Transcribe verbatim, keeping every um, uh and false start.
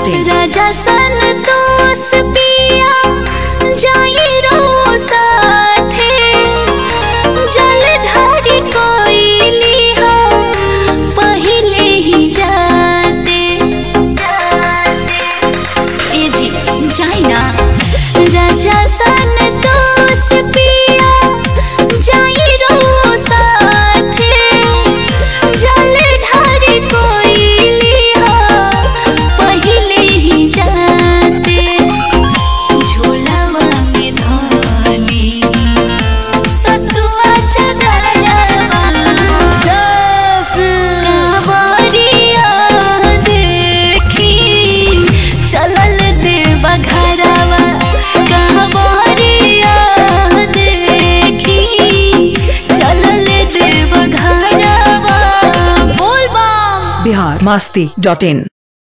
Dot in. राजा संतोष पिया जाई रो साथे जलधारी कोइली हो पहिले ही जाते ए जी जाई ना। राजा संतोष पिया जाई रो साथे जलधारी कोइली हो पहिले ही जाते झोलावा में धोली सतुआ चढ़ावा कांवरिया देखी चलल देवा घरवा कांवरिया देखी चलल देवा घरवा। बोल बम। बिहार मस्ती डॉट इन।